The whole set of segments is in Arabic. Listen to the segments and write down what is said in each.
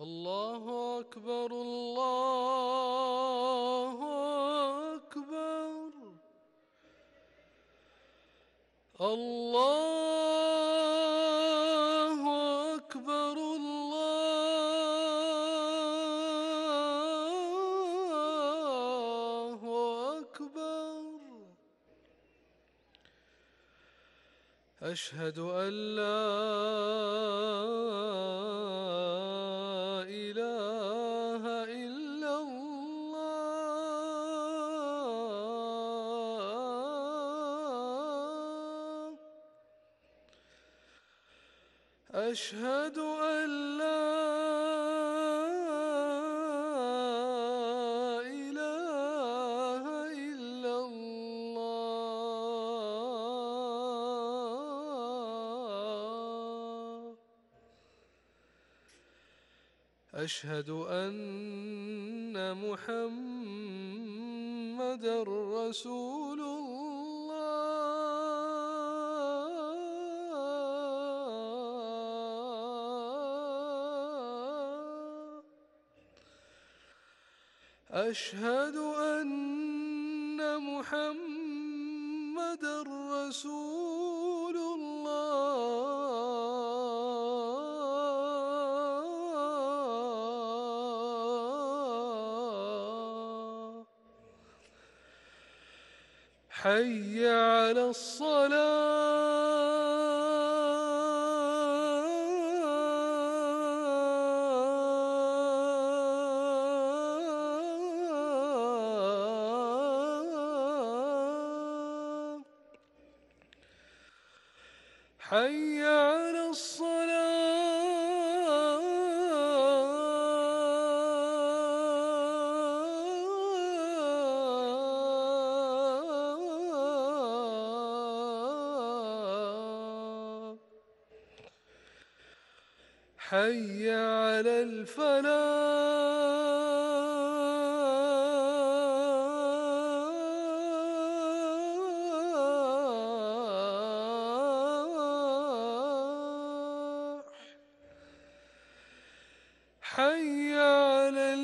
الله أكبر الله أكبر الله أكبر الله أكبر. أشهد أن لا إله إلا الله. أشهد أن لا إله إلا الله. أشهد أن محمدًا رسول الله. أشهد أن محمدًا رسول الله. حي على الصلاة. حي على الصلاة. حي على الفلاح. حي على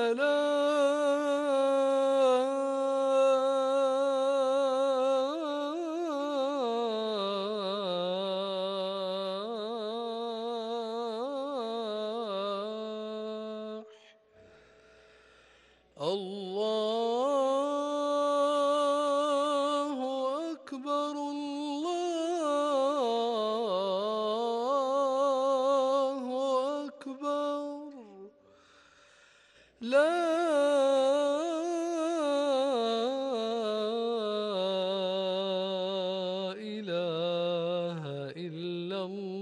الفلاح. الله أكبر الله أكبر. لا إله إلا الله.